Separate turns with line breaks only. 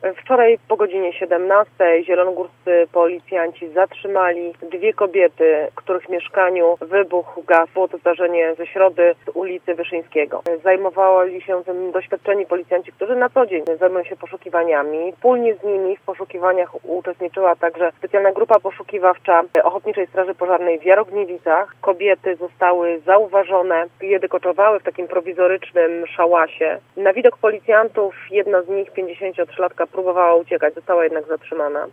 Wczoraj po godzinie 17 zielonogórscy policjanci zatrzymali 2 kobiety, których w mieszkaniu wybuchł gaz. Było to zdarzenie ze środy z ulicy Wyszyńskiego. Zajmowali się tym doświadczeni policjanci, którzy na co dzień zajmują się poszukiwaniami. Wspólnie z nimi w poszukiwaniach uczestniczyła także specjalna grupa poszukiwawcza Ochotniczej Straży Pożarnej w Jarogniewicach. Kobiety zostały zauważone, kiedy koczowały w takim prowizorycznym szałasie. Na widok policjantów jedna z nich, 53-latka, próbowała uciekać, została jednak zatrzymana.